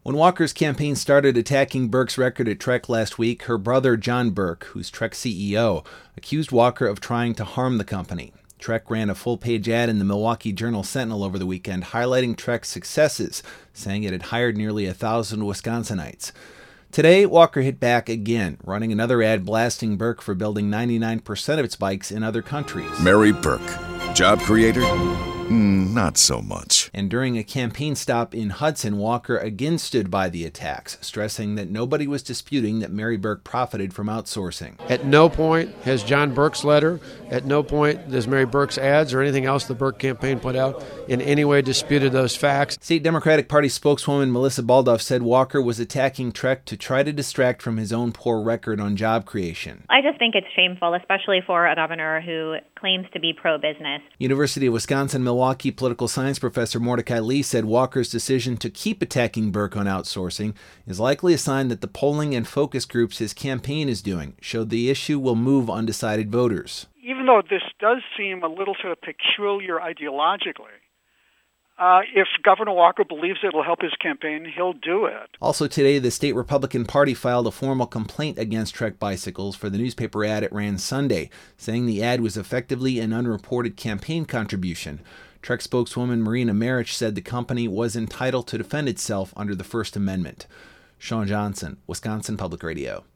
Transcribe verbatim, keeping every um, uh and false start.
When Walker's campaign started attacking Burke's record at Trek last week, her brother John Burke, who's Trek's C E O, accused Walker of trying to harm the company. Trek ran a full-page ad in the Milwaukee Journal-Sentinel over the weekend highlighting Trek's successes, saying it had hired nearly a thousand Wisconsinites. Today, Walker hit back again, running another ad blasting Burke for building ninety-nine percent of its bikes in other countries. Mary Burke, job creator? Mm, not so much. And during a campaign stop in Hudson, Walker again stood by the attacks, stressing that nobody was disputing that Mary Burke profited from outsourcing. At no point has John Burke's letter, at no point does Mary Burke's ads or anything else the Burke campaign put out in any way disputed those facts. State Democratic Party spokeswoman Melissa Baldoff said Walker was attacking Trek to try to distract from his own poor record on job creation. I just think it's shameful, especially for a governor who claims to be pro-business. University of Wisconsin Milwaukee political science professor Mordecai Lee said Walker's decision to keep attacking Burke on outsourcing is likely a sign that the polling and focus groups his campaign is doing showed the issue will move undecided voters. Even though this does seem a little sort of peculiar ideologically, Uh, if Governor Walker believes it'll help his campaign, he'll do it. Also today, the state Republican Party filed a formal complaint against Trek Bicycles for the newspaper ad it ran Sunday, saying the ad was effectively an unreported campaign contribution. Trek spokeswoman Marina Marich said the company was entitled to defend itself under the First Amendment. Sean Johnson, Wisconsin Public Radio.